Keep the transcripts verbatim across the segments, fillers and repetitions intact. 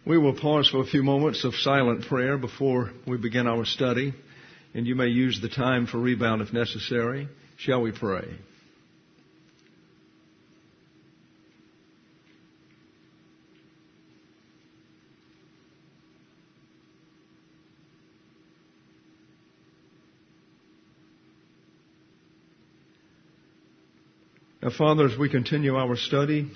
We will pause for a few moments of silent prayer before we begin our study, and you may use the time for rebound if necessary. Shall we pray? Now, Father, as we continue our study,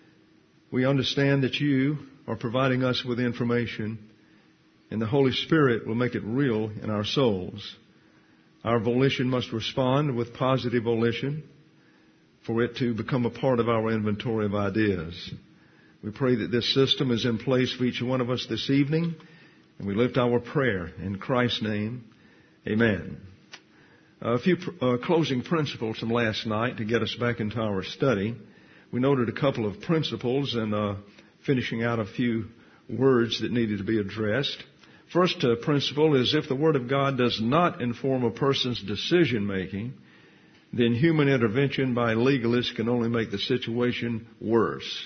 we understand that you are providing us with information, and the Holy Spirit will make it real in our souls. Our volition must respond with positive volition for it to become a part of our inventory of ideas. We pray that this system is in place for each one of us this evening, and we lift our prayer in Christ's name. Amen. A few uh, closing principles from last night to get us back into our study. We noted a couple of principles and uh, finishing out a few words that needed to be addressed. First uh, principle is if the Word of God does not inform a person's decision making, then human intervention by legalists can only make the situation worse.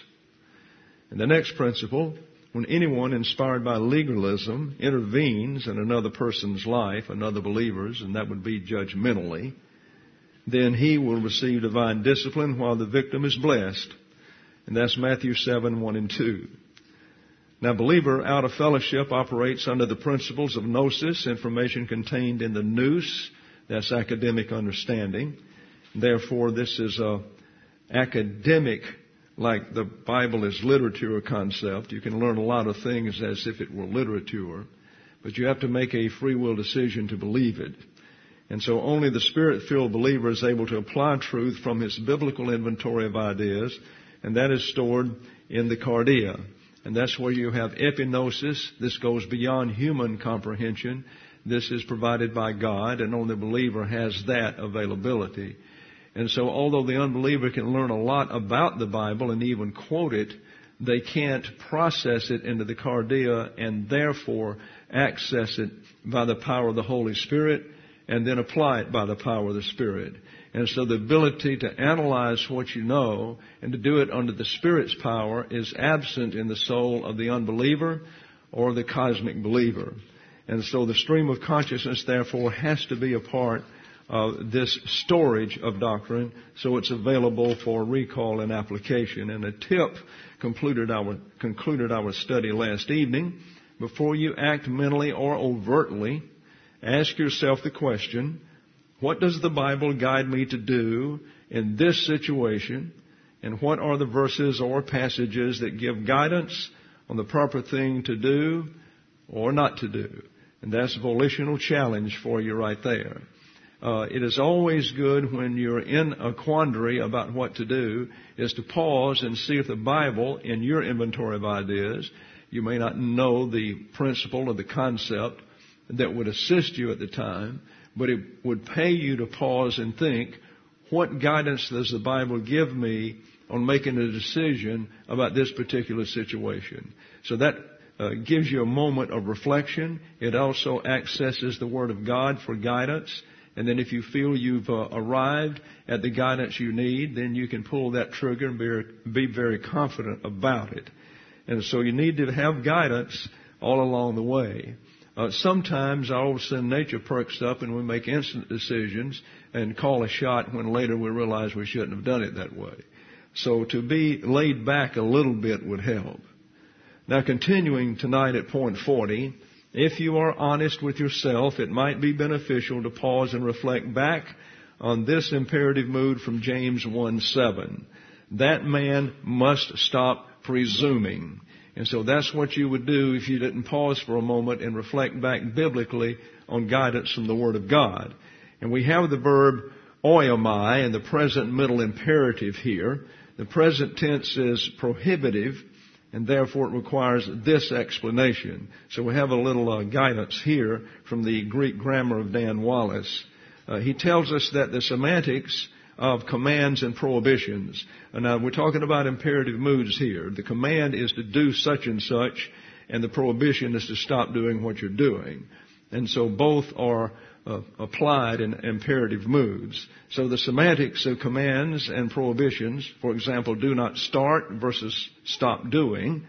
And the next principle, when anyone inspired by legalism intervenes in another person's life, another believer's, and that would be judgmentally, then he will receive divine discipline while the victim is blessed. And that's Matthew seven, one and two. Now, believer out of fellowship operates under the principles of gnosis, information contained in the nous. That's academic understanding. Therefore, this is a academic, like the Bible is literature concept. You can learn a lot of things as if it were literature, but you have to make a free will decision to believe it. And so only the Spirit-filled believer is able to apply truth from his biblical inventory of ideas, and that is stored in the cardia. And that's where you have epignosis. This goes beyond human comprehension. This is provided by God, and only the believer has that availability. And so although the unbeliever can learn a lot about the Bible and even quote it, they can't process it into the cardia and therefore access it by the power of the Holy Spirit and then apply it by the power of the Spirit. And so the ability to analyze what you know and to do it under the Spirit's power is absent in the soul of the unbeliever or the cosmic believer. And so the stream of consciousness, therefore, has to be a part of this storage of doctrine so it's available for recall and application. And a tip concluded our, concluded our study last evening. Before you act mentally or overtly, ask yourself the question, what does the Bible guide me to do in this situation? And what are the verses or passages that give guidance on the proper thing to do or not to do? And that's a volitional challenge for you right there. Uh, it is always good when you're in a quandary about what to do is to pause and see if the Bible, in your inventory of ideas, you may not know the principle or the concept that would assist you at the time, but it would pay you to pause and think, what guidance does the Bible give me on making a decision about this particular situation? So that uh, gives you a moment of reflection. It also accesses the Word of God for guidance. And then if you feel you've uh, arrived at the guidance you need, then you can pull that trigger and be, be very confident about it. And so you need to have guidance all along the way. Uh, sometimes our old sin nature perks up and we make instant decisions and call a shot when later we realize we shouldn't have done it that way. So to be laid back a little bit would help. Now, continuing tonight at point forty, if you are honest with yourself, it might be beneficial to pause and reflect back on this imperative mood from James one seven. That man must stop presuming. And so that's what you would do if you didn't pause for a moment and reflect back biblically on guidance from the Word of God. And we have the verb oiomai in the present middle imperative here. The present tense is prohibitive, and therefore it requires this explanation. So we have a little uh, guidance here from the Greek grammar of Dan Wallace. Uh, he tells us that the semantics of commands and prohibitions. And now we're talking about imperative moods here. The command is to do such and such, and the prohibition is to stop doing what you're doing. And so both are uh, applied in imperative moods. So the semantics of commands and prohibitions, for example, do not start versus stop doing,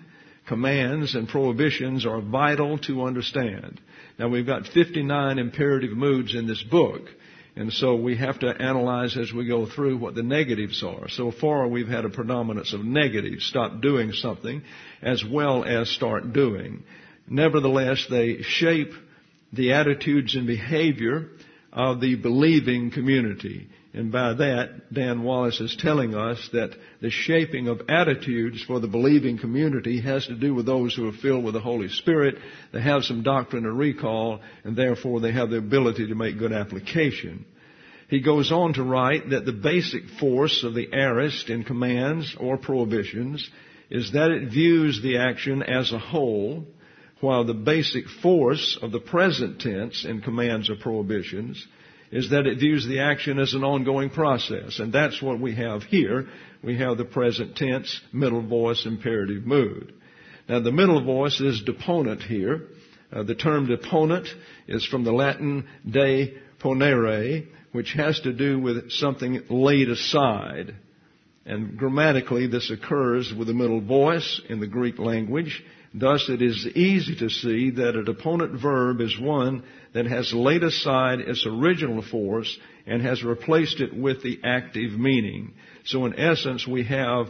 commands and prohibitions are vital to understand. Now, we've got fifty-nine imperative moods in this book, and so we have to analyze as we go through what the negatives are. So far, we've had a predominance of negatives, stop doing something, as well as start doing. Nevertheless, they shape the attitudes and behavior of the believing community. And by that, Dan Wallace is telling us that the shaping of attitudes for the believing community has to do with those who are filled with the Holy Spirit. They have some doctrine or recall, and therefore they have the ability to make good application. He goes on to write that the basic force of the aorist in commands or prohibitions is that it views the action as a whole, while the basic force of the present tense in commands or prohibitions is that it views the action as an ongoing process. And that's what we have here. We have the present tense, middle voice, imperative mood. Now, the middle voice is deponent here. Uh, the term deponent is from the Latin de ponere, which has to do with something laid aside. And grammatically, this occurs with the middle voice in the Greek language. Thus, it is easy to see that a deponent verb is one that has laid aside its original force and has replaced it with the active meaning. So, in essence, we have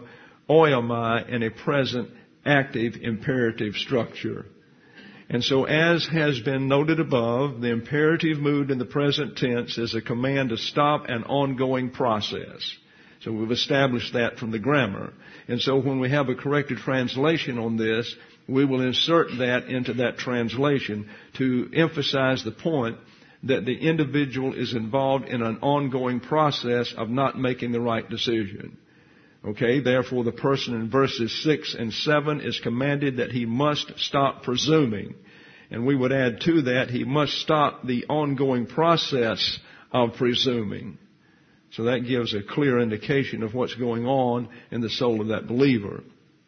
oiomai in a present active imperative structure. And so, as has been noted above, the imperative mood in the present tense is a command to stop an ongoing process. So we've established that from the grammar. And so when we have a corrected translation on this, we will insert that into that translation to emphasize the point that the individual is involved in an ongoing process of not making the right decision. Okay, therefore the person in verses six and seven is commanded that he must stop presuming. And we would add to that, he must stop the ongoing process of presuming. So that gives a clear indication of what's going on in the soul of that believer.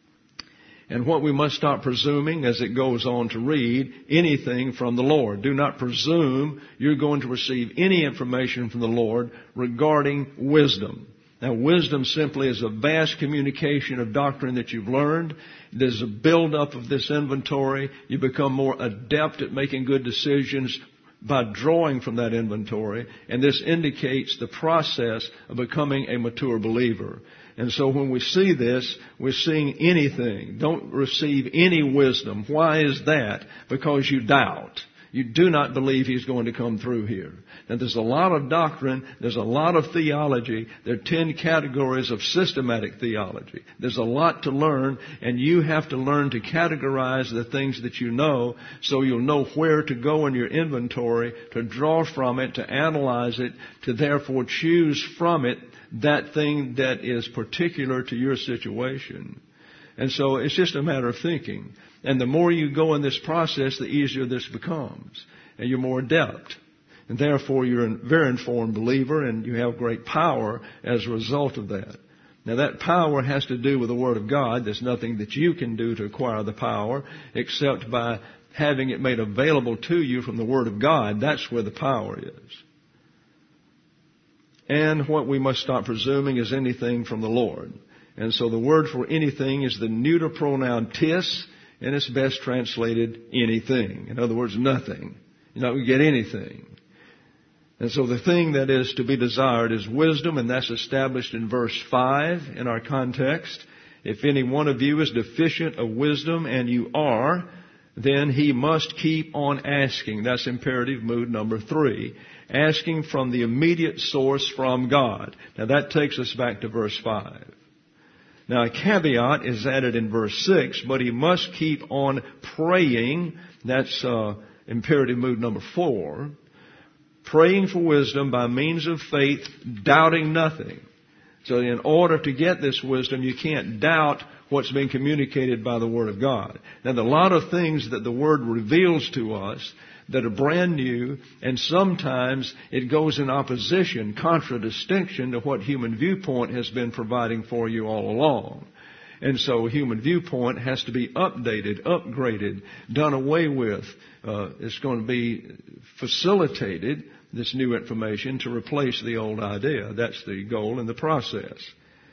And what we must stop presuming as it goes on to read, anything from the Lord. Do not presume you're going to receive any information from the Lord regarding wisdom. Now, wisdom simply is a vast communication of doctrine that you've learned. There's a build-up of this inventory. You become more adept at making good decisions by drawing from that inventory, and this indicates the process of becoming a mature believer. And so when we see this, we're seeing anything. Don't receive any wisdom. Why is that? Because you doubt. You do not believe He's going to come through here. Now, there's a lot of doctrine. There's a lot of theology. There are ten categories of systematic theology. There's a lot to learn, and you have to learn to categorize the things that you know so you'll know where to go in your inventory, to draw from it, to analyze it, to therefore choose from it that thing that is particular to your situation. And so it's just a matter of thinking. And the more you go in this process, the easier this becomes. And you're more adept. And therefore, you're a very informed believer, and you have great power as a result of that. Now, that power has to do with the Word of God. There's nothing that you can do to acquire the power except by having it made available to you from the Word of God. That's where the power is. And what we must stop presuming is anything from the Lord. And so the word for anything is the neuter pronoun tis, and it's best translated anything. In other words, nothing. You're not going to get anything. And so the thing that is to be desired is wisdom, and that's established in verse five in our context. If any one of you is deficient of wisdom, and you are, then he must keep on asking. That's imperative mood number three. Asking from the immediate source from God. Now that takes us back to verse five. Now a caveat is added in verse six, but he must keep on praying. That's uh, imperative mood number four. Praying for wisdom by means of faith, doubting nothing. So in order to get this wisdom, you can't doubt what's being communicated by the Word of God. Now, there are a lot of things that the Word reveals to us that are brand new, and sometimes it goes in opposition, contradistinction to what human viewpoint has been providing for you all along. And so human viewpoint has to be updated, upgraded, done away with. Uh, it's going to be facilitated, this new information, to replace the old idea. That's the goal in the process.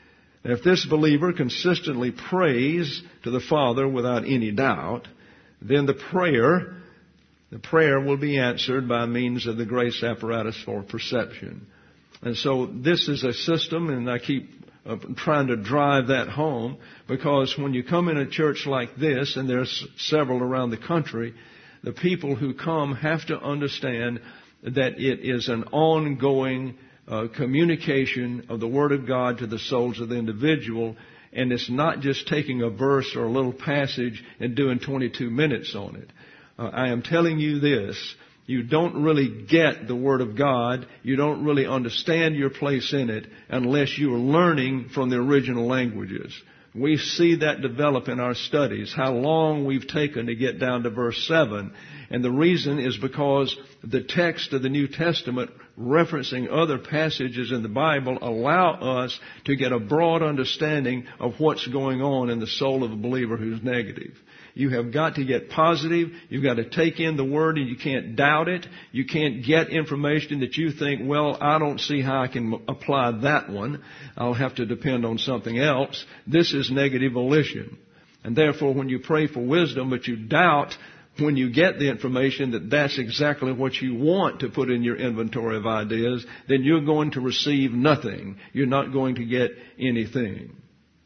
If this believer consistently prays to the Father without any doubt, then the prayer, the prayer will be answered by means of the grace apparatus for perception. And so this is a system, and I keep uh, trying to drive that home, because when you come in a church like this, and there's several around the country, the people who come have to understand that it is an ongoing uh, communication of the Word of God to the souls of the individual, and it's not just taking a verse or a little passage and doing twenty-two minutes on it. Uh, I am telling you this. You don't really get the Word of God. You don't really understand your place in it unless you are learning from the original languages. We see that develop in our studies, how long we've taken to get down to verse seven. And the reason is because the text of the New Testament, referencing other passages in the Bible, allow us to get a broad understanding of what's going on in the soul of a believer who's negative. You have got to get positive. You've got to take in the Word, and you can't doubt it. You can't get information that you think, well, I don't see how I can apply that one. I'll have to depend on something else. This is negative volition. And therefore, when you pray for wisdom, but you doubt when you get the information that that's exactly what you want to put in your inventory of ideas, then you're going to receive nothing. You're not going to get anything.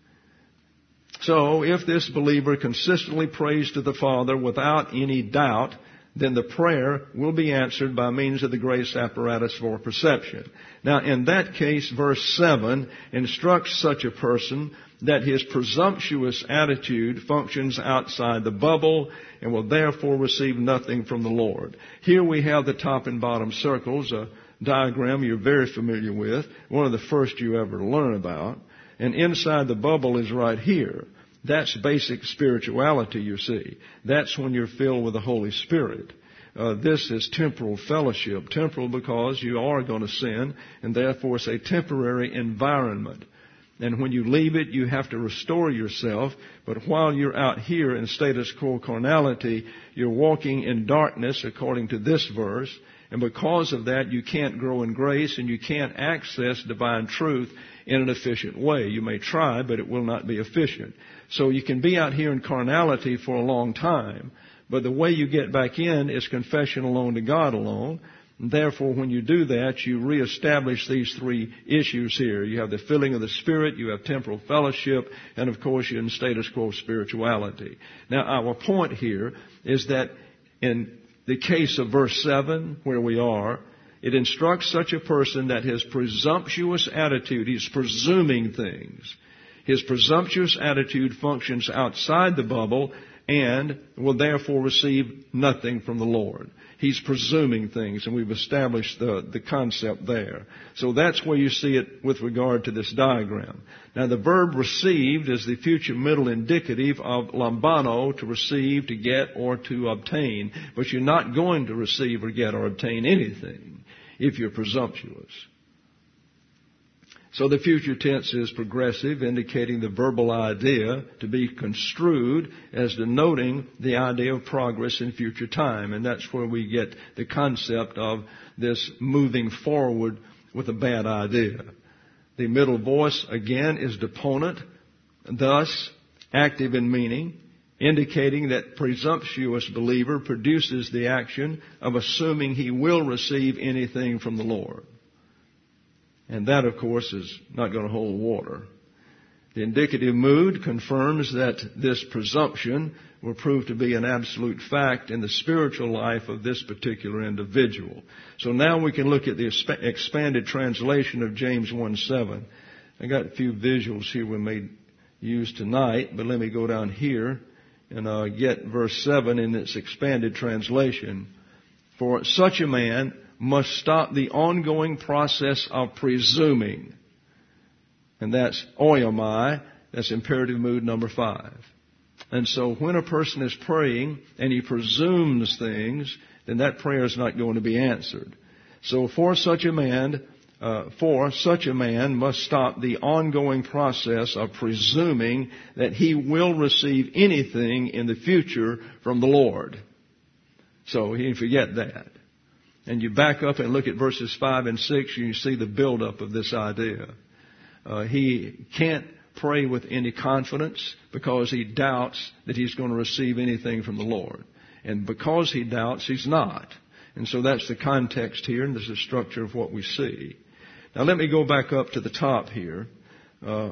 So, if this believer consistently prays to the Father without any doubt, then the prayer will be answered by means of the grace apparatus for perception. Now, in that case, verse seven instructs such a person that his presumptuous attitude functions outside the bubble and will therefore receive nothing from the Lord. Here we have the top and bottom circles, a diagram you're very familiar with, one of the first you ever learn about. And inside the bubble is right here. That's basic spirituality, you see. That's when you're filled with the Holy Spirit. Uh, this is temporal fellowship. Temporal because you are going to sin, and therefore it's a temporary environment. And when you leave it, you have to restore yourself. But while you're out here in status quo carnality, you're walking in darkness according to this verse. And because of that, you can't grow in grace and you can't access divine truth in an efficient way. You may try, but it will not be efficient. So you can be out here in carnality for a long time. But the way you get back in is confession alone to God alone. And therefore, when you do that, you reestablish these three issues here. You have the filling of the Spirit, you have temporal fellowship, and of course you're in status quo spirituality. Now, our point here is that in the case of verse seven, where we are, it instructs such a person that his presumptuous attitude, he's presuming things. His presumptuous attitude functions outside the bubble and will therefore receive nothing from the Lord. He's presuming things, and we've established the, the concept there. So that's where you see it with regard to this diagram. Now, the verb received is the future middle indicative of lambano, to receive, to get, or to obtain. But you're not going to receive or get or obtain anything if you're presumptuous. So the future tense is progressive, indicating the verbal idea to be construed as denoting the idea of progress in future time. And that's where we get the concept of this moving forward with a bad idea. The middle voice, again, is deponent, thus active in meaning, indicating that presumptuous believer produces the action of assuming he will receive anything from the Lord. And that, of course, is not going to hold water. The indicative mood confirms that this presumption will prove to be an absolute fact in the spiritual life of this particular individual. So now we can look at the expanded translation of James one seven. I got a few visuals here we may use tonight, but let me go down here and uh, get verse seven in its expanded translation. For such a man must stop the ongoing process of presuming. And that's oiomai. That's imperative mood number five. And so when a person is praying and he presumes things, then that prayer is not going to be answered. So for such a man, uh, for such a man must stop the ongoing process of presuming that he will receive anything in the future from the Lord. So he can forget that. And you back up and look at verses five and six, and you see the buildup of this idea. Uh, he can't pray with any confidence because he doubts that he's going to receive anything from the Lord. And because he doubts, he's not. And so that's the context here, and this is the structure of what we see. Now let me go back up to the top here. Uh,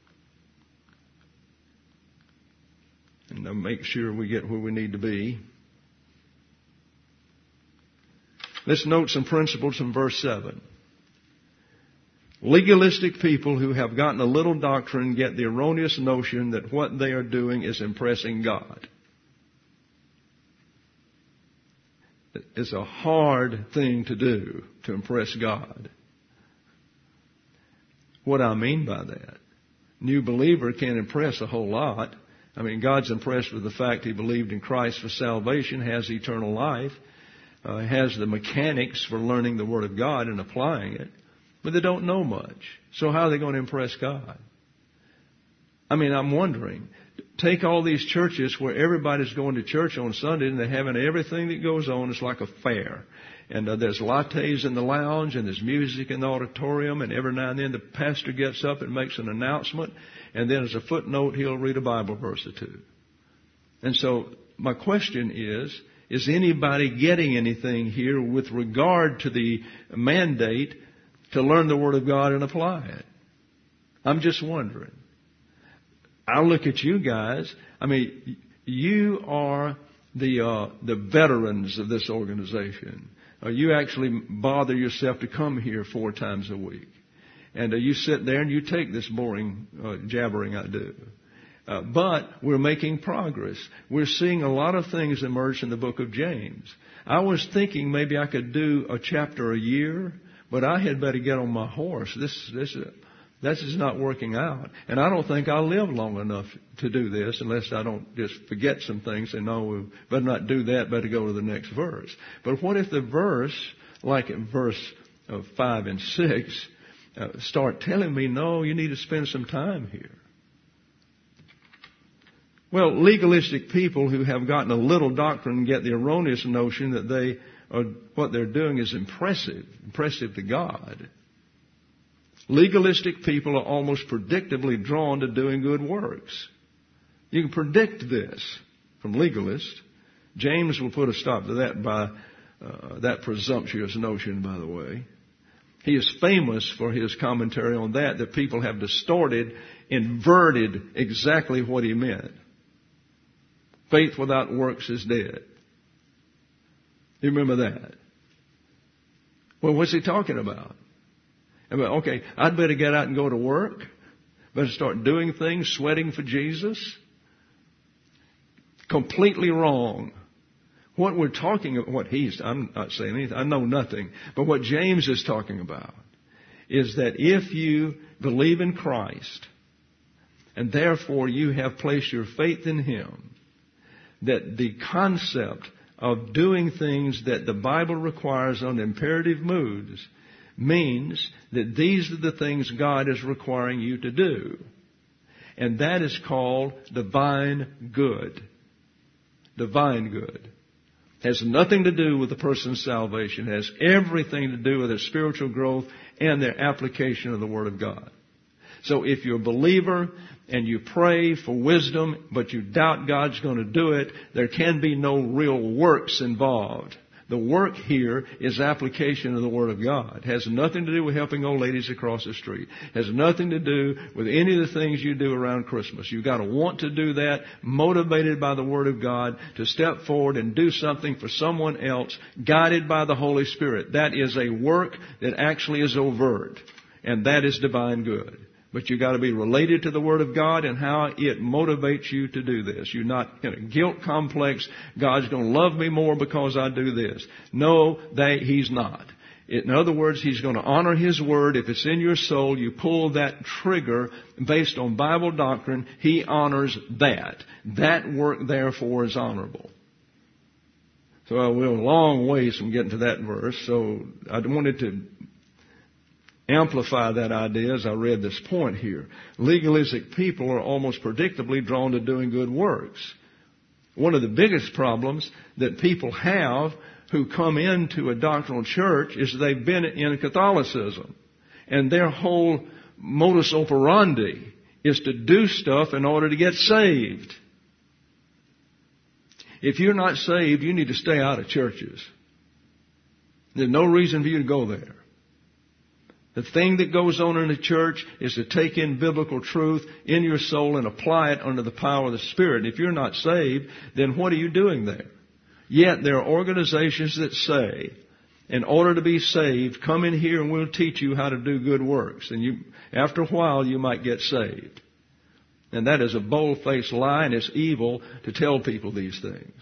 and I'll make sure we get where we need to be. Let's note some principles from verse seven. Legalistic people who have gotten a little doctrine get the erroneous notion that what they are doing is impressing God. It's a hard thing to do, to impress God. What I mean by that, new believer can't impress a whole lot. I mean, God's impressed with the fact he believed in Christ for salvation, has eternal life, uh, has the mechanics for learning the Word of God and applying it, but they don't know much. So how are they going to impress God? I mean, I'm wondering, take all these churches where everybody's going to church on Sunday and they're having everything that goes on. It's like a fair. And uh, there's lattes in the lounge and there's music in the auditorium, and every now and then the pastor gets up and makes an announcement, and then as a footnote he'll read a Bible verse or two. And so my question is, is anybody getting anything here with regard to the mandate to learn the Word of God and apply it? I'm just wondering. I look at you guys. I mean, you are the uh, the veterans of this organization. Uh, you actually bother yourself to come here four times a week, and uh, you sit there and you take this boring uh, jabbering I do. Uh, but we're making progress. We're seeing a lot of things emerge in the book of James. I was thinking maybe I could do a chapter a year, but I had better get on my horse. This this is. This is not working out. And I don't think I'll live long enough to do this unless I don't just forget some things and know we better not do that, better go to the next verse. But what if the verse, like in verse uh, five and six, uh, start telling me, no, you need to spend some time here? Well, legalistic people who have gotten a little doctrine get the erroneous notion that they are, what they're doing is impressive, impressive to God. Legalistic people are almost predictably drawn to doing good works. You can predict this from legalists. James will put a stop to that by uh, that presumptuous notion, by the way. He is famous for his commentary on that, that people have distorted, inverted exactly what he meant. Faith without works is dead. You remember that? Well, what's he talking about? Okay, I'd better get out and go to work. Better start doing things, sweating for Jesus. Completely wrong. What we're talking about, what he's, I'm not saying anything, I know nothing, but what James is talking about is that if you believe in Christ, and therefore you have placed your faith in Him, that the concept of doing things that the Bible requires on imperative moods means that these are the things God is requiring you to do. And that is called divine good. Divine good. Has nothing to do with the person's salvation. It has everything to do with their spiritual growth and their application of the Word of God. So if you're a believer and you pray for wisdom, but you doubt God's going to do it, there can be no real works involved. The work here is application of the Word of God. It has nothing to do with helping old ladies across the street. It has nothing to do with any of the things you do around Christmas. You've got to want to do that, motivated by the Word of God, to step forward and do something for someone else, guided by the Holy Spirit. That is a work that actually is overt, and that is divine good. But you've got to be related to the Word of God and how it motivates you to do this. You're not in a guilt complex. God's going to love me more because I do this. No, they, He's not. In other words, He's going to honor His Word. If it's in your soul, you pull that trigger based on Bible doctrine. He honors that. That work, therefore, is honorable. So we're a long ways from getting to that verse. So I wanted to amplify that idea as I read this point here. Legalistic people are almost predictably drawn to doing good works. One of the biggest problems that people have who come into a doctrinal church is they've been in Catholicism. And their whole modus operandi is to do stuff in order to get saved. If you're not saved, you need to stay out of churches. There's no reason for you to go there. The thing that goes on in the church is to take in biblical truth in your soul and apply it under the power of the Spirit. If you're not saved, then what are you doing there? Yet there are organizations that say, in order to be saved, come in here and we'll teach you how to do good works. And you, after a while, you might get saved. And that is a bold-faced lie, and it's evil to tell people these things.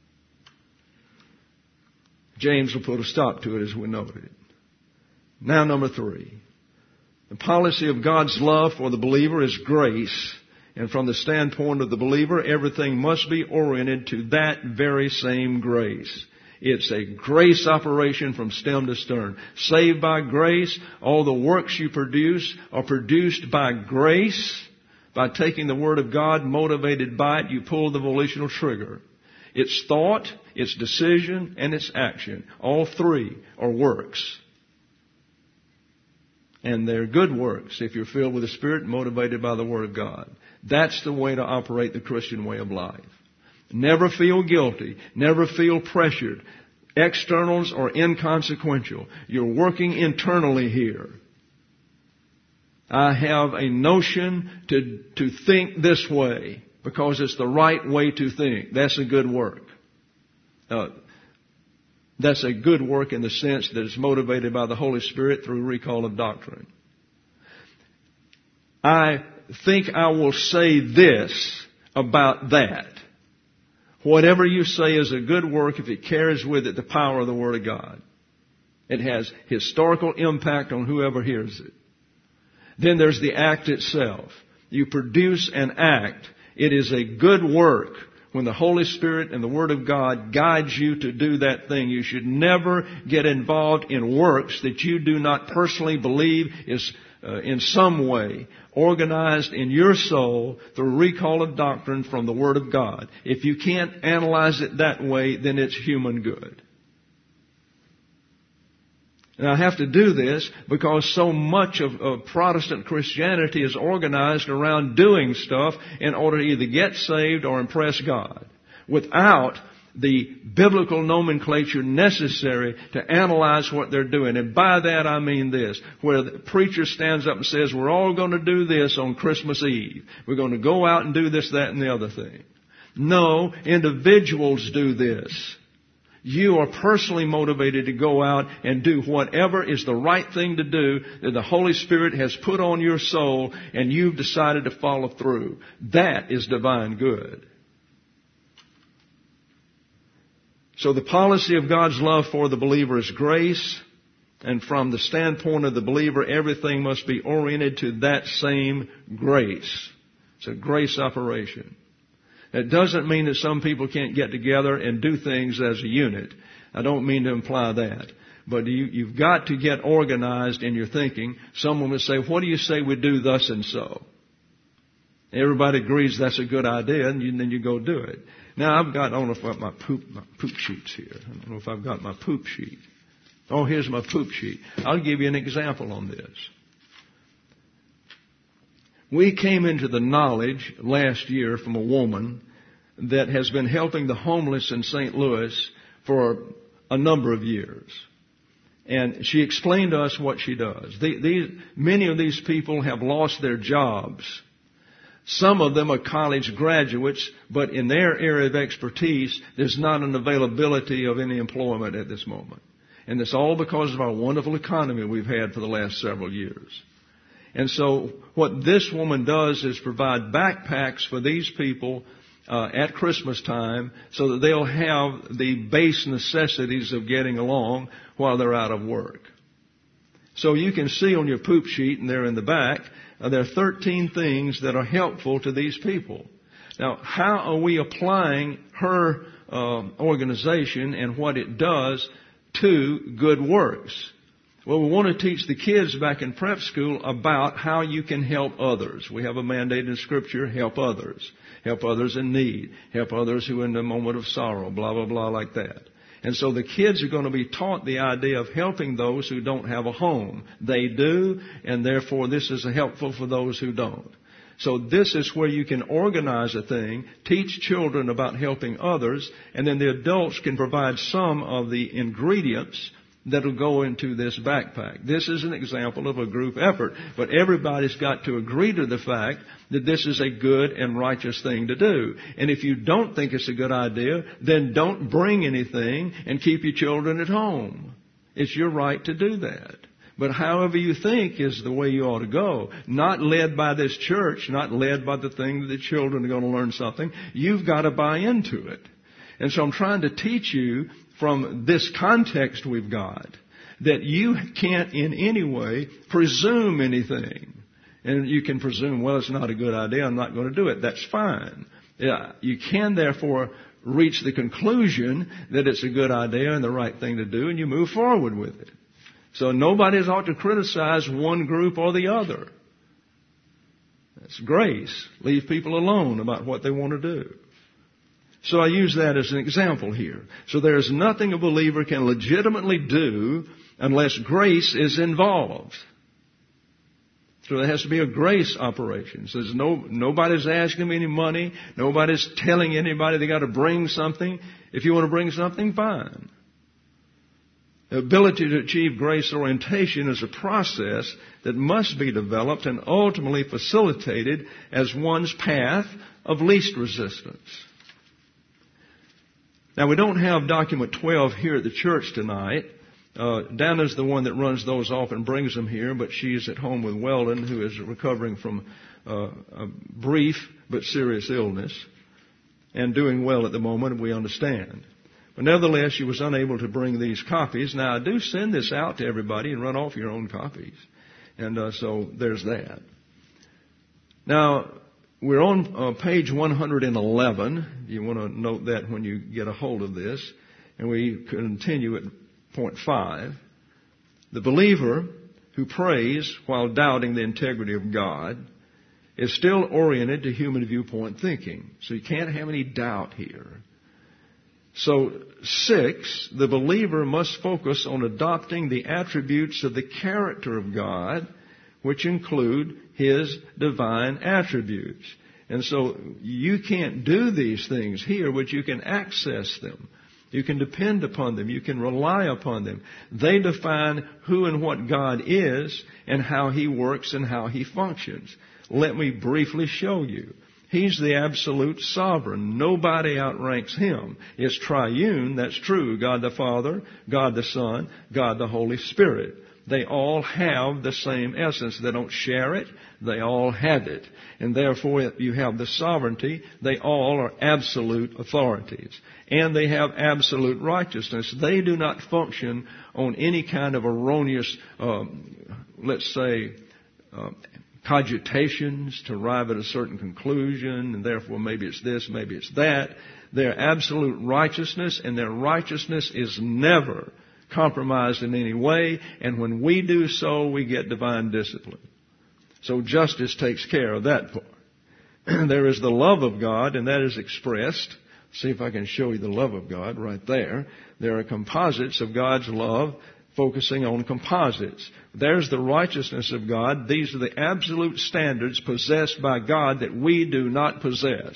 James will put a stop to it, as we noted. Now, number three. The policy of God's love for the believer is grace. And from the standpoint of the believer, everything must be oriented to that very same grace. It's a grace operation from stem to stern. Saved by grace, all the works you produce are produced by grace. By taking the Word of God, motivated by it, you pull the volitional trigger. It's thought, it's decision, and it's action. All three are works. And they're good works if you're filled with the Spirit and motivated by the Word of God. That's the way to operate the Christian way of life. Never feel guilty. Never feel pressured. Externals are inconsequential. You're working internally here. I have a notion to, to think this way because it's the right way to think. That's a good work. Uh, that's a good work in the sense that it's motivated by the Holy Spirit through recall of doctrine. I think I will say this about that. Whatever you say is a good work if it carries with it the power of the Word of God. It has historical impact on whoever hears it. Then there's the act itself. You produce an act. It is a good work when the Holy Spirit and the Word of God guides you to do that thing. You should never get involved in works that you do not personally believe is uh, in some way organized in your soul through recall of doctrine from the Word of God. If you can't analyze it that way, then it's human good. And I have to do this because so much of, of Protestant Christianity is organized around doing stuff in order to either get saved or impress God, without the biblical nomenclature necessary to analyze what they're doing. And by that I mean this, where the preacher stands up and says, we're all going to do this on Christmas Eve. We're going to go out and do this, that, and the other thing. No, individuals do this. You are personally motivated to go out and do whatever is the right thing to do that the Holy Spirit has put on your soul and you've decided to follow through. That is divine good. So the policy of God's love for the believer is grace. And from the standpoint of the believer, everything must be oriented to that same grace. It's a grace operation. It doesn't mean that some people can't get together and do things as a unit. I don't mean to imply that. But you, you've got to get organized in your thinking. Someone would say, what do you say we do thus and so? Everybody agrees that's a good idea, and you, then you go do it. Now, I've got, I don't know if I've got my poop, my poop sheets here. I don't know if I've got my poop sheet. Oh, here's my poop sheet. I'll give you an example on this. We came into the knowledge last year from a woman that has been helping the homeless in Saint Louis for a number of years. And she explained to us what she does. The, these, many of these people have lost their jobs. Some of them are college graduates, but in their area of expertise, there's not an availability of any employment at this moment. And it's all because of our wonderful economy we've had for the last several years. And so what this woman does is provide backpacks for these people uh, at Christmas time so that they'll have the base necessities of getting along while they're out of work. So you can see on your poop sheet, and they're in the back, uh, there are thirteen things that are helpful to these people. Now, how are we applying her uh, organization and what it does to good works? Well, we want to teach the kids back in prep school about how you can help others. We have a mandate in Scripture, help others. Help others in need. Help others who are in a moment of sorrow, blah, blah, blah, like that. And so the kids are going to be taught the idea of helping those who don't have a home. They do, and therefore this is helpful for those who don't. So this is where you can organize a thing, teach children about helping others, and then the adults can provide some of the ingredients that will go into this backpack. This is an example of a group effort, but everybody's got to agree to the fact that this is a good and righteous thing to do. And if you don't think it's a good idea, then don't bring anything and keep your children at home. It's your right to do that. But however you think is the way you ought to go. Not led by this church, not led by the thing that the children are going to learn something. You've got to buy into it. And so I'm trying to teach you from this context we've got that you can't in any way presume anything. And you can presume, well, it's not a good idea, I'm not going to do it. That's fine. Yeah, you can therefore reach the conclusion that it's a good idea and the right thing to do, and you move forward with it. So nobody ought to criticize one group or the other. That's grace. Leave people alone about what they want to do. So I use that as an example here. So there is nothing a believer can legitimately do unless grace is involved. So there has to be a grace operation. So there's no, nobody's asking them any money. Nobody's telling anybody they got to bring something. If you want to bring something, fine. The ability to achieve grace orientation is a process that must be developed and ultimately facilitated as one's path of least resistance. Now, we don't have document twelve here at the church tonight. Uh, Dana's the one that runs those off and brings them here, but she's at home with Weldon, who is recovering from uh, a brief but serious illness and doing well at the moment, we understand. But nevertheless, she was unable to bring these copies. Now, I do send this out to everybody and run off your own copies. And uh, so there's that. Now, we're on uh, page one hundred eleven. You want to note that when you get a hold of this. And we continue at point five. The believer who prays while doubting the integrity of God is still oriented to human viewpoint thinking. So you can't have any doubt here. So, six, the believer must focus on adopting the attributes of the character of God, which include His divine attributes. And so, you can't do these things here, but you can access them. You can depend upon them. You can rely upon them. They define who and what God is and how He works and how He functions. Let me briefly show you. He's the absolute sovereign. Nobody outranks Him. It's triune, that's true. God the Father, God the Son, God the Holy Spirit. They all have the same essence. They don't share it. They all have it. And therefore, you have the sovereignty. They all are absolute authorities. And they have absolute righteousness. They do not function on any kind of erroneous, um, let's say, uh, cogitations to arrive at a certain conclusion, and therefore maybe it's this, maybe it's that. Their absolute righteousness, and their righteousness is never compromised in any way, and when we do so, we get divine discipline. So justice takes care of that part. There is the love of God, and that is expressed. See if I can show you the love of God right there. There are composites of God's love, focusing on composites. There's the righteousness of God. These are the absolute standards possessed by God that we do not possess.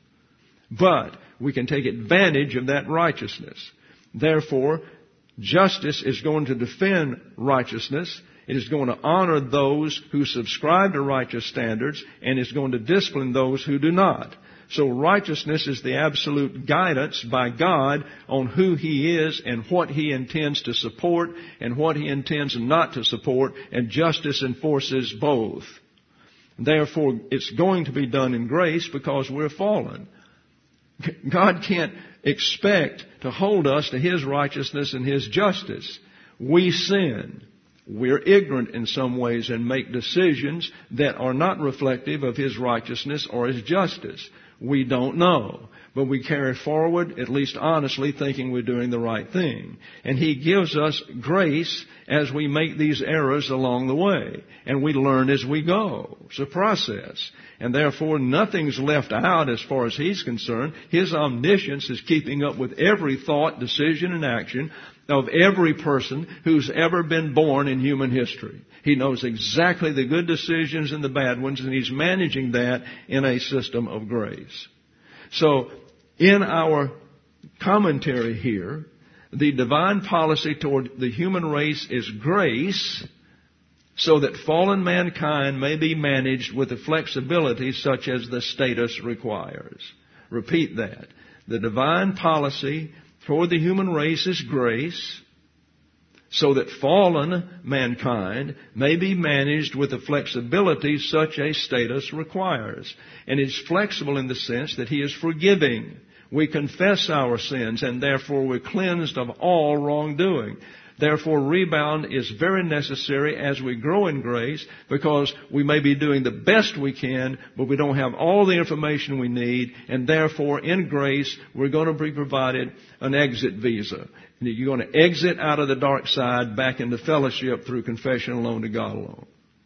But we can take advantage of that righteousness. Therefore, justice is going to defend righteousness. It is going to honor those who subscribe to righteous standards, and it's going to discipline those who do not. So righteousness is the absolute guidance by God on who He is and what He intends to support and what He intends not to support, and justice enforces both. Therefore, it's going to be done in grace because we're fallen. God can't expect to hold us to His righteousness and His justice. We sin. We're ignorant in some ways and make decisions that are not reflective of His righteousness or His justice. We don't know. But we carry forward, at least honestly, thinking we're doing the right thing. And He gives us grace as we make these errors along the way. And we learn as we go. It's a process. And therefore, nothing's left out as far as He's concerned. His omniscience is keeping up with every thought, decision, and action of every person who's ever been born in human history. He knows exactly the good decisions and the bad ones, and He's managing that in a system of grace. So, in our commentary here, the divine policy toward the human race is grace, so that fallen mankind may be managed with a flexibility such as the status requires. Repeat that. The divine policy toward the human race is grace, so that fallen mankind may be managed with the flexibility such a status requires. And it's flexible in the sense that He is forgiving. We confess our sins, and therefore we're cleansed of all wrongdoing. Therefore, rebound is very necessary as we grow in grace, because we may be doing the best we can, but we don't have all the information we need, and therefore, in grace, we're going to be provided an exit visa. You're going to exit out of the dark side back into fellowship through confession alone to God alone.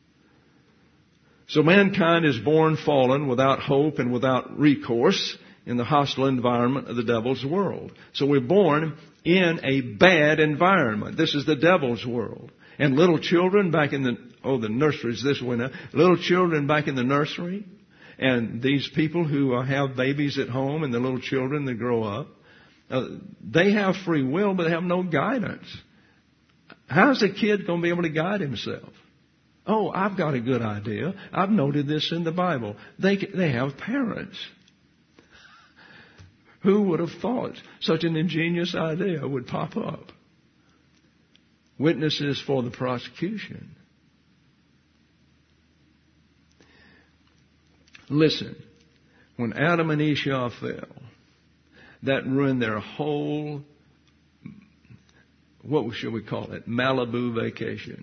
So mankind is born fallen, without hope and without recourse, in the hostile environment of the devil's world. So we're born in a bad environment. This is the devil's world. And little children back in the, oh, the nursery's this way now. Little children back in the nursery, and these people who have babies at home and the little children that grow up, uh, they have free will, but they have no guidance. How's a kid going to be able to guide himself? Oh, I've got a good idea. I've noted this in the Bible. They, they have parents. Who would have thought such an ingenious idea would pop up? Witnesses for the prosecution. Listen, when Adam and Esau fell, that ruined their whole, what should we call it, Malibu vacation.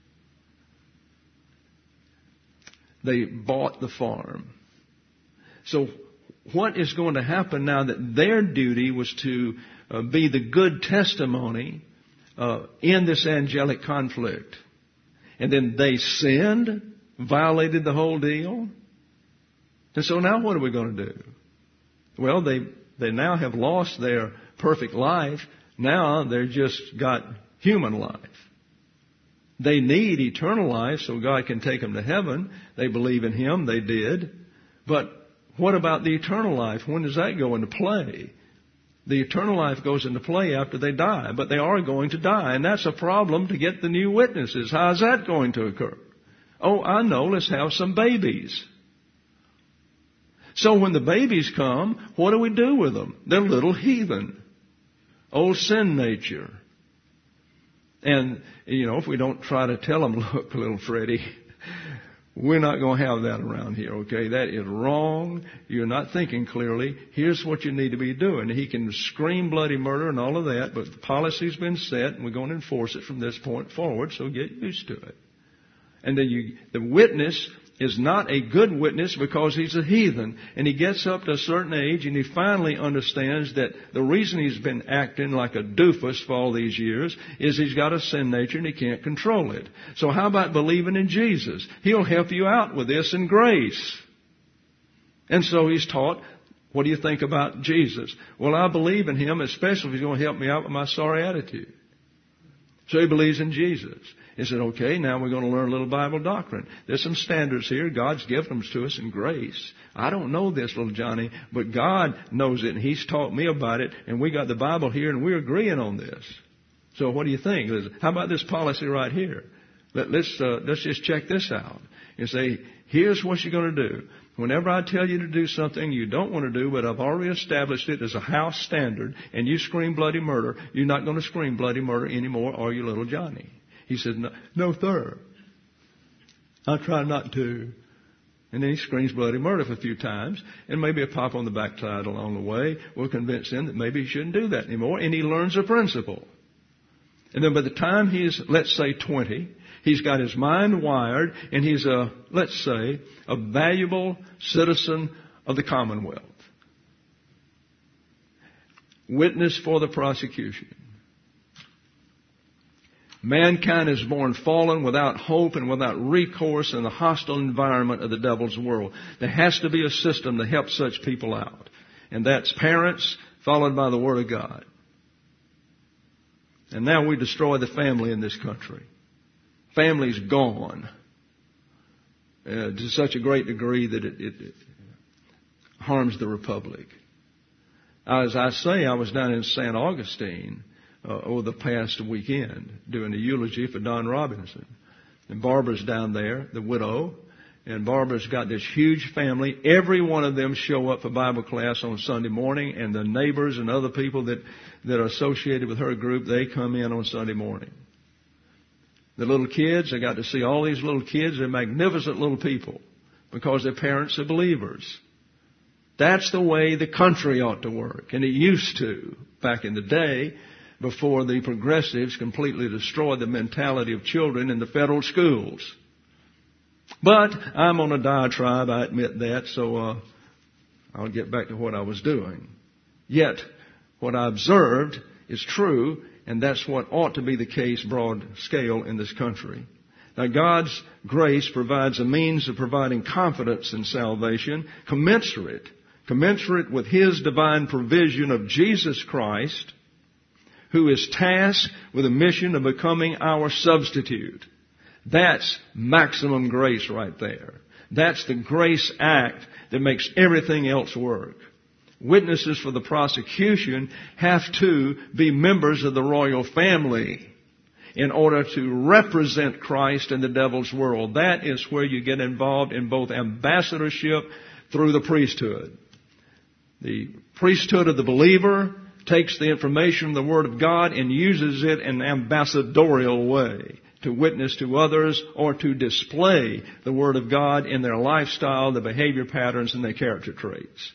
They bought the farm. So what is going to happen now that their duty was to uh, be the good testimony uh, in this angelic conflict? And then they sinned, violated the whole deal. And so now what are we going to do? Well, they, they now have lost their perfect life. Now they've just got human life. They need eternal life so God can take them to heaven. They believe in Him. They did. But what about the eternal life? When does that go into play? The eternal life goes into play after they die, but they are going to die, and that's a problem to get the new witnesses. How's that going to occur? Oh, I know, let's have some babies. So when the babies come, what do we do with them? They're little heathen. Old sin nature. And, you know, if we don't try to tell them, look, little Freddie, we're not going to have that around here, okay? That is wrong. You're not thinking clearly. Here's what you need to be doing. He can scream bloody murder and all of that, but the policy's been set, and we're going to enforce it from this point forward, so get used to it. And then you, the witness is not a good witness because he's a heathen. And he gets up to a certain age and he finally understands that the reason he's been acting like a doofus for all these years is he's got a sin nature and he can't control it. So how about believing in Jesus? He'll help you out with this in grace. And so he's taught, what do you think about Jesus? Well, I believe in Him, especially if He's going to help me out with my sorry attitude. So he believes in Jesus. He said, okay, now we're going to learn a little Bible doctrine. There's some standards here. God's given them to us in grace. I don't know this, little Johnny, but God knows it, and He's taught me about it, and we got the Bible here, and we're agreeing on this. So what do you think? How about this policy right here? Let, let's, uh, let's just check this out. You say, here's what you're going to do. Whenever I tell you to do something you don't want to do, but I've already established it as a house standard, and you scream bloody murder, you're not going to scream bloody murder anymore, are you, little Johnny? He said, no, no, sir. I'll try not to. And then he screams bloody murder a few times, and maybe a pop on the backside along the way will convince him that maybe he shouldn't do that anymore, and he learns a principle. And then by the time he's, let's say, twenty, he's got his mind wired, and he's a, let's say, a valuable citizen of the Commonwealth. Witness for the prosecution. Mankind is born fallen, without hope and without recourse in the hostile environment of the devil's world. There has to be a system to help such people out. And that's parents followed by the Word of God. And now we destroy the family in this country. Family's gone uh, to such a great degree that it, it, it harms the republic. As I say, I was down in Saint Augustine uh, over the past weekend doing a eulogy for Don Robinson. And Barbara's down there, the widow. And Barbara's got this huge family. Every one of them show up for Bible class on Sunday morning. And the neighbors and other people that, that are associated with her group, they come in on Sunday morning. The little kids, I got to see all these little kids. They're magnificent little people because their parents are believers. That's the way the country ought to work. And it used to back in the day before the progressives completely destroyed the mentality of children in the federal schools. But I'm on a diatribe, I admit that, so uh, I'll get back to what I was doing. Yet, what I observed is true, and that's what ought to be the case broad scale in this country. Now, God's grace provides a means of providing confidence in salvation commensurate, commensurate with His divine provision of Jesus Christ, who is tasked with the mission of becoming our substitute. That's maximum grace right there. That's the grace act that makes everything else work. Witnesses for the prosecution have to be members of the royal family in order to represent Christ in the devil's world. That is where you get involved in both ambassadorship through the priesthood. The priesthood of the believer takes the information from the Word of God and uses it in an ambassadorial way to witness to others or to display the Word of God in their lifestyle, their behavior patterns, and their character traits.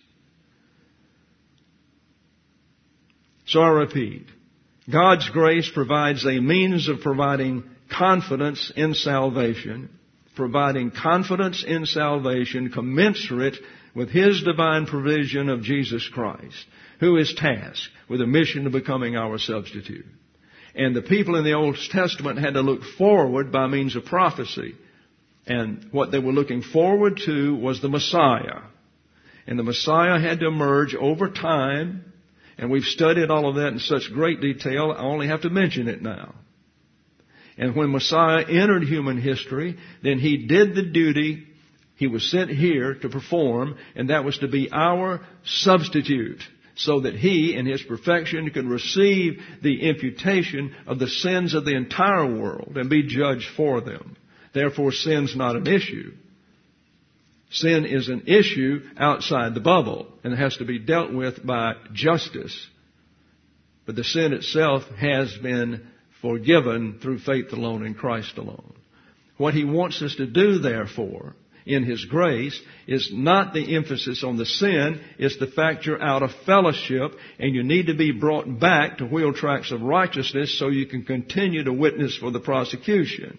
So I repeat, God's grace provides a means of providing confidence in salvation, providing confidence in salvation commensurate with His divine provision of Jesus Christ, who is tasked with a mission of becoming our substitute. And the people in the Old Testament had to look forward by means of prophecy. And what they were looking forward to was the Messiah. And the Messiah had to emerge over time. And we've studied all of that in such great detail, I only have to mention it now. And when Messiah entered human history, then He did the duty He was sent here to perform, and that was to be our substitute, so that He, in His perfection, could receive the imputation of the sins of the entire world and be judged for them. Therefore, sin's not an issue. Sin is an issue outside the bubble, and it has to be dealt with by justice. But the sin itself has been forgiven through faith alone in Christ alone. What He wants us to do, therefore, in His grace is not the emphasis on the sin, it's the fact you're out of fellowship and you need to be brought back to wheel tracks of righteousness so you can continue to witness for the prosecution.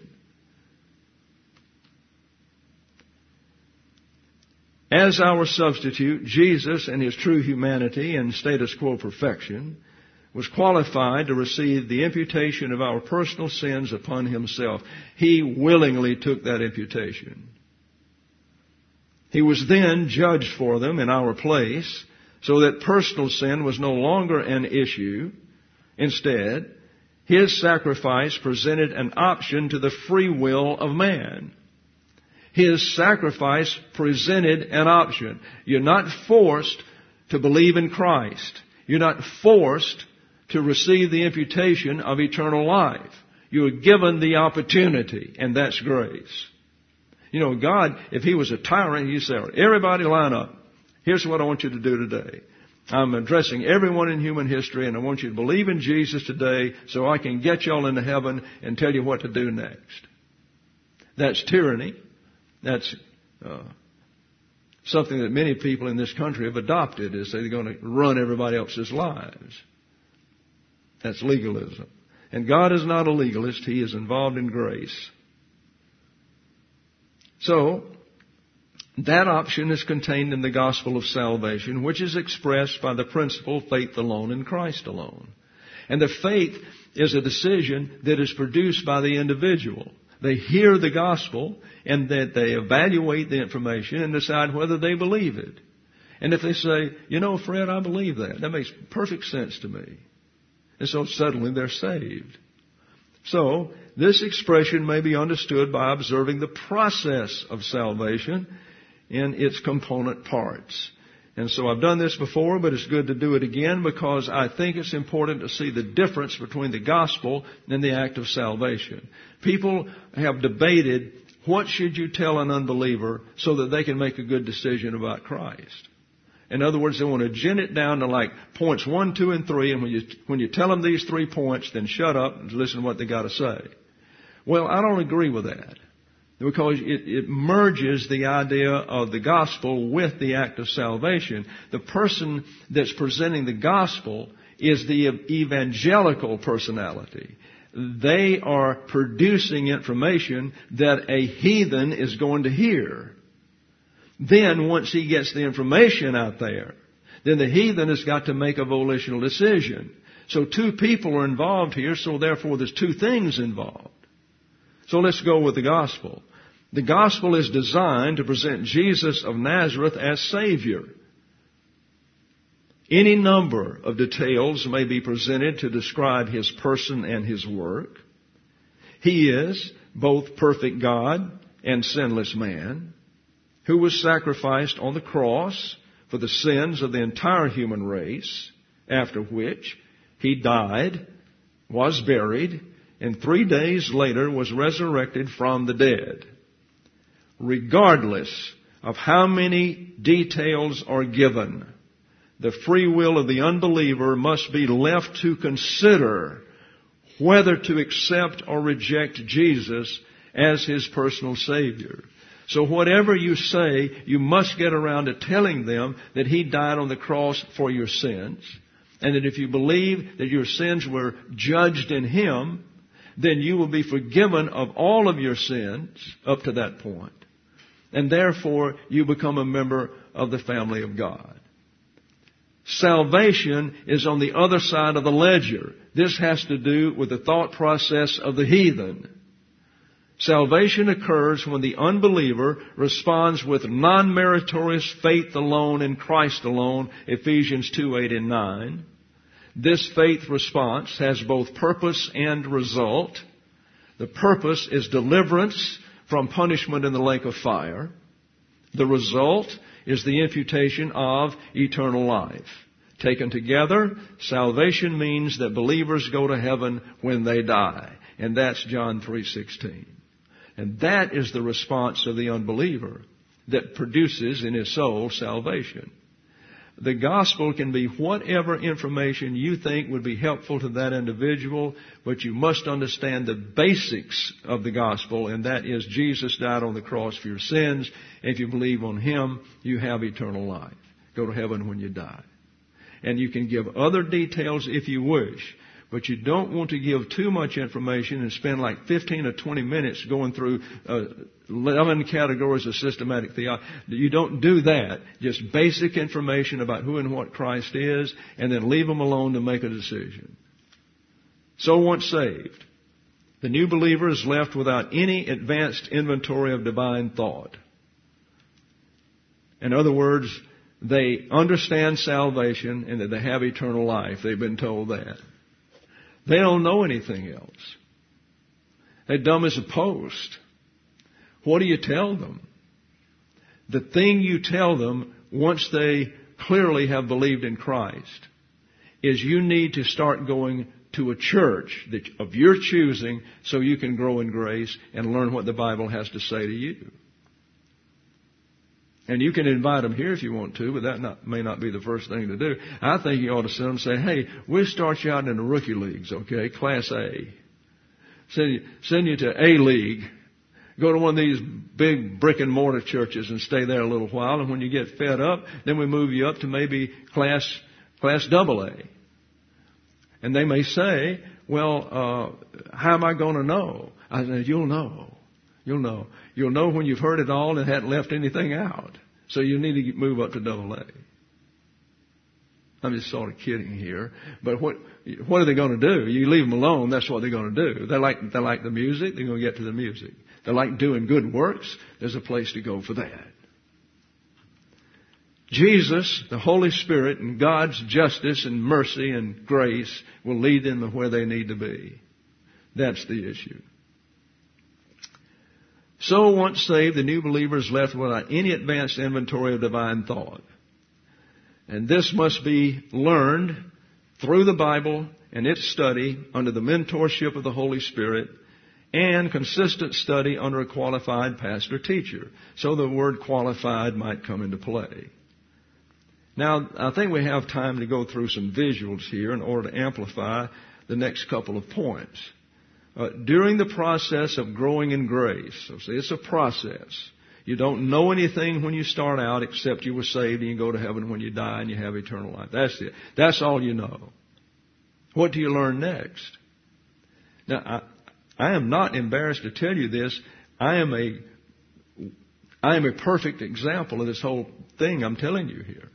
As our substitute, Jesus, in His true humanity and status quo perfection, was qualified to receive the imputation of our personal sins upon Himself. He willingly took that imputation. He was then judged for them in our place, so that personal sin was no longer an issue. Instead, His sacrifice presented an option to the free will of man. His sacrifice presented an option. You're not forced to believe in Christ. You're not forced to receive the imputation of eternal life. You are given the opportunity, and that's grace. You know, God, if He was a tyrant, He'd say, everybody line up. Here's what I want you to do today. I'm addressing everyone in human history, and I want you to believe in Jesus today so I can get y'all into heaven and tell you what to do next. That's tyranny. That's uh, something that many people in this country have adopted, is they're going to run everybody else's lives. That's legalism. And God is not a legalist. He is involved in grace. So, that option is contained in the gospel of salvation, which is expressed by the principle faith alone in Christ alone. And the faith is a decision that is produced by the individual. They hear the gospel and that they evaluate the information and decide whether they believe it. And if they say, you know, Fred, I believe that. That makes perfect sense to me. And so suddenly they're saved. So, this expression may be understood by observing the process of salvation in its component parts. And so I've done this before, but it's good to do it again because I think it's important to see the difference between the gospel and the act of salvation. People have debated, what should you tell an unbeliever so that they can make a good decision about Christ? In other words, they want to gin it down to like points one, two, and three, and when you, when you tell them these three points, then shut up and listen to what they got to say. Well, I don't agree with that because it, it merges the idea of the gospel with the act of salvation. The person that's presenting the gospel is the evangelical personality. They are producing information that a heathen is going to hear. Then, once he gets the information out there, then the heathen has got to make a volitional decision. So two people are involved here, so therefore there's two things involved. So let's go with the gospel. The gospel is designed to present Jesus of Nazareth as Savior. Any number of details may be presented to describe His person and His work. He is both perfect God and sinless man, who was sacrificed on the cross for the sins of the entire human race, after which He died, was buried, and three days later was resurrected from the dead. Regardless of how many details are given, the free will of the unbeliever must be left to consider whether to accept or reject Jesus as his personal Savior. So whatever you say, you must get around to telling them that He died on the cross for your sins, and that if you believe that your sins were judged in Him, then you will be forgiven of all of your sins up to that point. And therefore, you become a member of the family of God. Salvation is on the other side of the ledger. This has to do with the thought process of the heathen. Salvation occurs when the unbeliever responds with non-meritorious faith alone in Christ alone, Ephesians two, eight, and nine. This faith response has both purpose and result. The purpose is deliverance from punishment in the lake of fire. The result is the imputation of eternal life. Taken together, salvation means that believers go to heaven when they die. And that's John three sixteen. And that is the response of the unbeliever that produces in his soul salvation. The gospel can be whatever information you think would be helpful to that individual, but you must understand the basics of the gospel, and that is Jesus died on the cross for your sins. And if you believe on Him, you have eternal life. Go to heaven when you die. And you can give other details if you wish, but you don't want to give too much information and spend like fifteen or twenty minutes going through uh, eleven categories of systematic theology. You don't do that. Just basic information about who and what Christ is, and then leave them alone to make a decision. So once saved, the new believer is left without any advanced inventory of divine thought. In other words, they understand salvation and that they have eternal life. They've been told that. They don't know anything else. They're dumb as a post. What do you tell them? The thing you tell them once they clearly have believed in Christ is you need to start going to a church that of your choosing so you can grow in grace and learn what the Bible has to say to you. And you can invite them here if you want to, but that not, may not be the first thing to do. I think you ought to send them and say, hey, we'll start you out in the rookie leagues, okay, Class A. Send you, send you to A League. Go to one of these big brick and mortar churches and stay there a little while. And when you get fed up, then we move you up to maybe class, class double A. And they may say, well, uh, how am I going to know? I said, you'll know. You'll know. You'll know when you've heard it all and hadn't left anything out. So you need to move up to double A. I'm just sort of kidding here. But what what are they going to do? You leave them alone, that's what they're going to do. They like, they like the music, they're going to get to the music. They like doing good works, there's a place to go for that. Jesus, the Holy Spirit, and God's justice and mercy and grace will lead them to where they need to be. That's the issue. So once saved, the new believer is left without any advanced inventory of divine thought. And this must be learned through the Bible and its study under the mentorship of the Holy Spirit and consistent study under a qualified pastor teacher. So the word qualified might come into play. Now, I think we have time to go through some visuals here in order to amplify the next couple of points. Uh, during the process of growing in grace, so see, it's a process. You don't know anything when you start out except you were saved and you go to heaven when you die and you have eternal life. That's it. That's all you know. What do you learn next? Now, I, I am not embarrassed to tell you this. I am a, I am a perfect example of this whole thing I'm telling you here.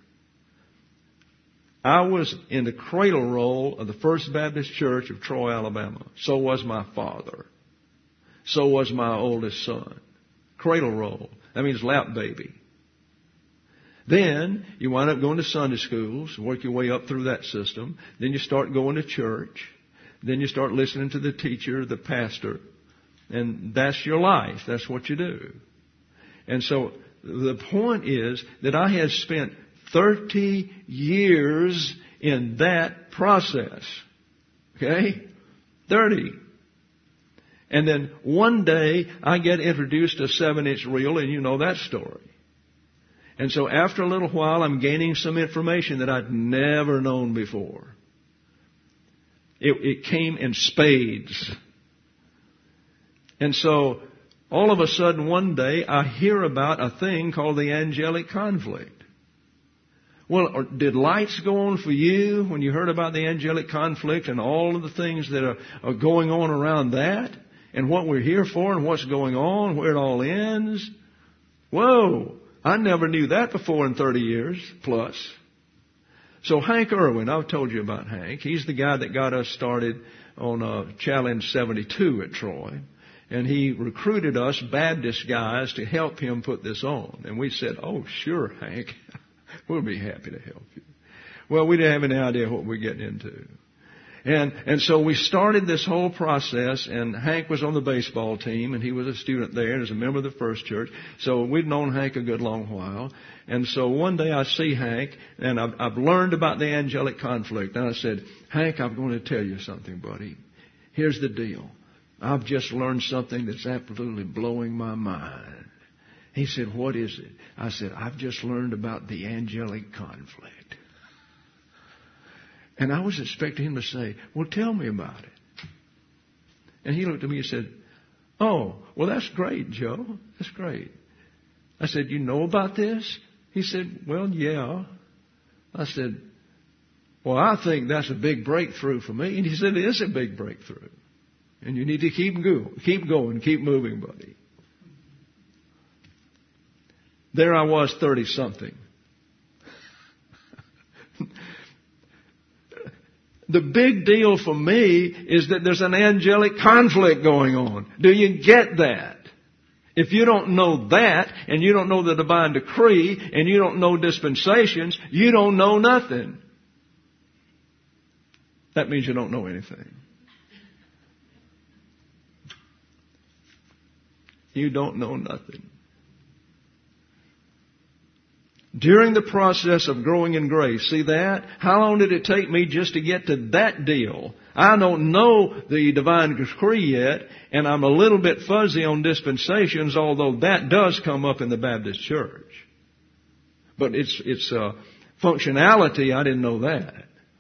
I was in the cradle roll of the First Baptist Church of Troy, Alabama. So was my father. So was my oldest son. Cradle roll. That means lap baby. Then you wind up going to Sunday schools, work your way up through that system. Then you start going to church. Then you start listening to the teacher, the pastor. And that's your life. That's what you do. And so the point is that I had spent thirty years in that process. Okay? thirty. And then one day I get introduced to a seven inch reel, and you know that story. And so after a little while I'm gaining some information that I'd never known before. It, it came in spades. And so all of a sudden one day I hear about a thing called the angelic conflict. Well, did lights go on for you when you heard about the angelic conflict and all of the things that are, are going on around that? And what we're here for and what's going on, where it all ends? Whoa! I never knew that before in thirty years plus. So Hank Irwin, I've told you about Hank. He's the guy that got us started on uh, Challenge seventy-two at Troy. And he recruited us Baptist guys to help him put this on. And we said, oh, sure, Hank. We'll be happy to help you. Well, we didn't have any idea what we're getting into. And, and so we started this whole process, and Hank was on the baseball team, and he was a student there and was a member of the First Church. So we'd known Hank a good long while. And so one day I see Hank, and I've, I've learned about the angelic conflict. And I said, Hank, I'm going to tell you something, buddy. Here's the deal. I've just learned something that's absolutely blowing my mind. He said, what is it? I said, I've just learned about the angelic conflict. And I was expecting him to say, well, tell me about it. And he looked at me and said, oh, well, that's great, Joe. That's great. I said, you know about this? He said, well, yeah. I said, well, I think that's a big breakthrough for me. And he said, it is a big breakthrough. And you need to keep going, keep going, keep moving, buddy. There I was, thirty-something. The big deal for me is that there's an angelic conflict going on. Do you get that? If you don't know that, and you don't know the divine decree, and you don't know dispensations, you don't know nothing. That means you don't know anything. You don't know nothing. During the process of growing in grace, see that? How long did it take me just to get to that deal? I don't know the divine decree yet, and I'm a little bit fuzzy on dispensations, although that does come up in the Baptist church. But it's, it's uh, functionality, I didn't know that.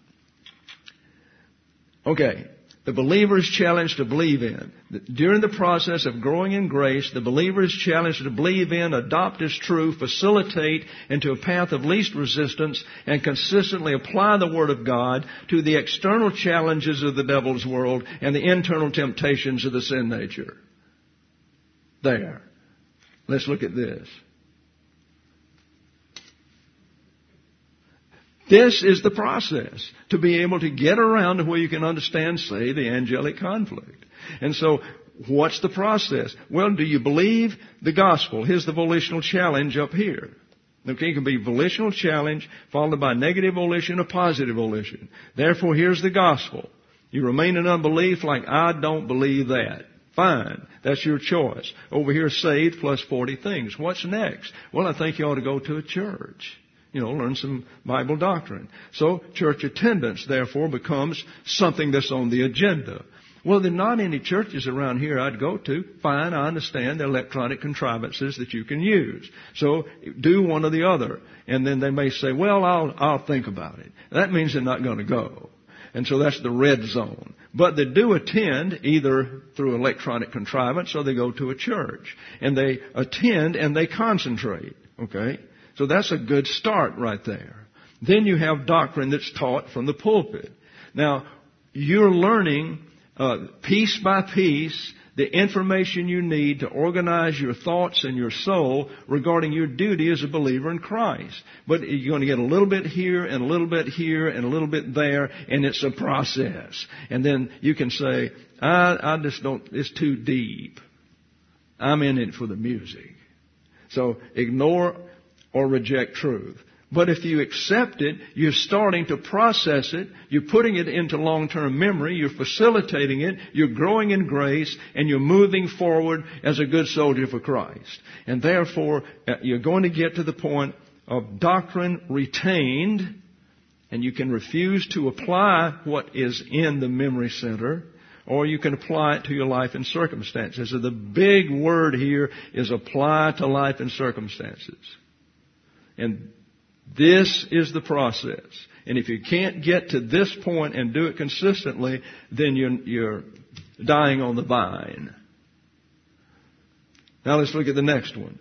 Okay. The believer is challenged to believe in. During the process of growing in grace, the believer is challenged to believe in, adopt as true, facilitate into a path of least resistance, and consistently apply the Word of God to the external challenges of the devil's world and the internal temptations of the sin nature. There. Let's look at this. This is the process to be able to get around to where you can understand, say, the angelic conflict. And so, what's the process? Well, do you believe the gospel? Here's the volitional challenge up here. Okay, it can be volitional challenge followed by negative volition or positive volition. Therefore, here's the gospel. You remain in unbelief like, I don't believe that. Fine. That's your choice. Over here, saved plus forty things. What's next? Well, I think you ought to go to a church. You know, learn some Bible doctrine. So, church attendance, therefore, becomes something that's on the agenda. Well, there are not any churches around here I'd go to. Fine, I understand the electronic contrivances that you can use. So, do one or the other. And then they may say, well, I'll, I'll think about it. That means they're not going to go. And so that's the red zone. But they do attend either through electronic contrivance or they go to a church. And they attend and they concentrate. Okay? So that's a good start right there. Then you have doctrine that's taught from the pulpit. Now, you're learning uh, piece by piece the information you need to organize your thoughts and your soul regarding your duty as a believer in Christ. But you're going to get a little bit here and a little bit here and a little bit there, and it's a process. And then you can say, I, I just don't, it's too deep. I'm in it for the music. So ignore or reject truth. But if you accept it, you're starting to process it, you're putting it into long-term memory, you're facilitating it, you're growing in grace, and you're moving forward as a good soldier for Christ. And therefore, you're going to get to the point of doctrine retained, and you can refuse to apply what is in the memory center, or you can apply it to your life and circumstances. So the big word here is apply to life and circumstances. And this is the process. And if you can't get to this point and do it consistently, then you're, you're dying on the vine. Now let's look at the next one.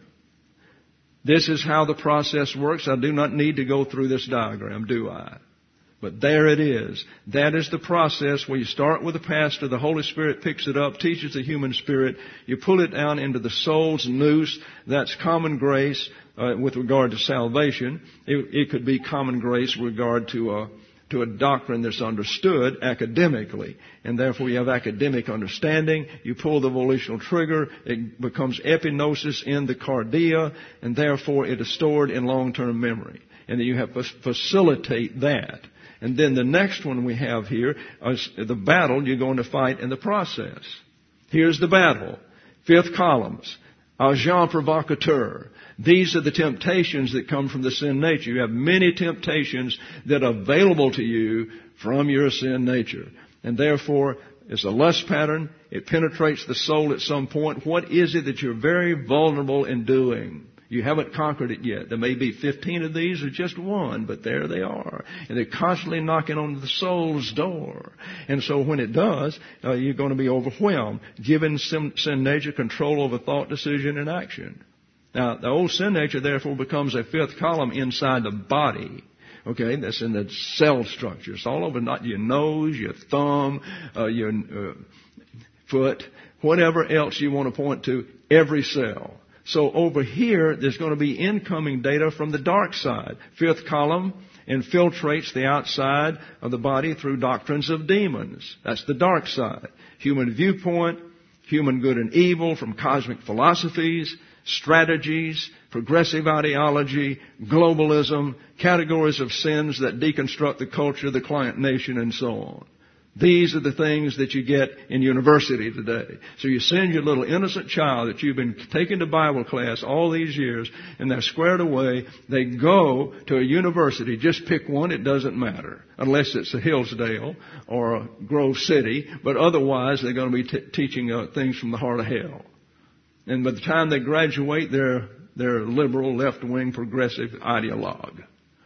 This is how the process works. I do not need to go through this diagram, do I? But there it is. That is the process where you start with the pastor, the Holy Spirit picks it up, teaches the human spirit, you pull it down into the soul's noose. That's common grace uh, with regard to salvation. It, it could be common grace with regard to a, to a doctrine that's understood academically. And therefore you have academic understanding. You pull the volitional trigger, it becomes epignosis in the cardia, and therefore it is stored in long-term memory. And then you have to facilitate that. And then the next one we have here is the battle you're going to fight in the process. Here's the battle. Fifth columns. Agent provocateur. These are the temptations that come from the sin nature. You have many temptations that are available to you from your sin nature. And therefore, it's a lust pattern. It penetrates the soul at some point. What is it that you're very vulnerable in doing? You haven't conquered it yet. There may be fifteen of these or just one, but there they are. And they're constantly knocking on the soul's door. And so when it does, uh, you're going to be overwhelmed, giving sin, sin nature control over thought, decision, and action. Now, the old sin nature, therefore, becomes a fifth column inside the body. Okay, that's in the cell structure. It's all over, not your nose, your thumb, uh, your uh, foot, whatever else you want to point to, every cell. So over here, there's going to be incoming data from the dark side. Fifth column infiltrates the outside of the body through doctrines of demons. That's the dark side. Human viewpoint, human good and evil from cosmic philosophies, strategies, progressive ideology, globalism, categories of sins that deconstruct the culture, the client nation, and so on. These are the things that you get in university today. So you send your little innocent child that you've been taking to Bible class all these years, and they're squared away. They go to a university. Just pick one. It doesn't matter. Unless it's a Hillsdale or a Grove City. But otherwise, they're going to be t- teaching uh, things from the heart of hell. And by the time they graduate, they're, they're liberal, left-wing, progressive ideologue.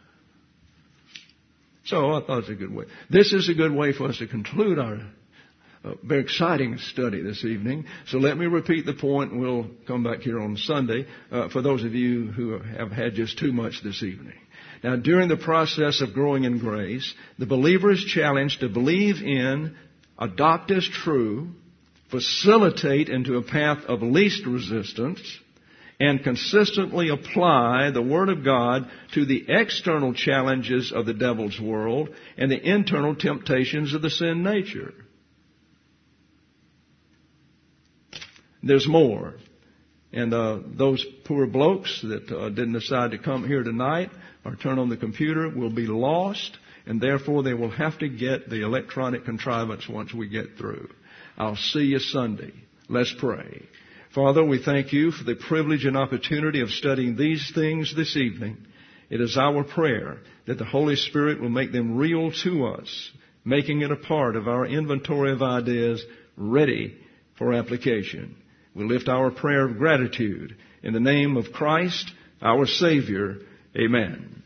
So I thought it was a good way. This is a good way for us to conclude our uh, very exciting study this evening. So let me repeat the point, and we'll come back here on Sunday uh, for those of you who have had just too much this evening. Now, during the process of growing in grace, the believer is challenged to believe in, adopt as true, facilitate into a path of least resistance, and consistently apply the Word of God to the external challenges of the devil's world and the internal temptations of the sin nature. There's more. And uh, those poor blokes that uh, didn't decide to come here tonight or turn on the computer will be lost, and therefore they will have to get the electronic contrivance once we get through. I'll see you Sunday. Let's pray. Father, we thank you for the privilege and opportunity of studying these things this evening. It is our prayer that the Holy Spirit will make them real to us, making it a part of our inventory of ideas ready for application. We lift our prayer of gratitude in the name of Christ, our Savior. Amen.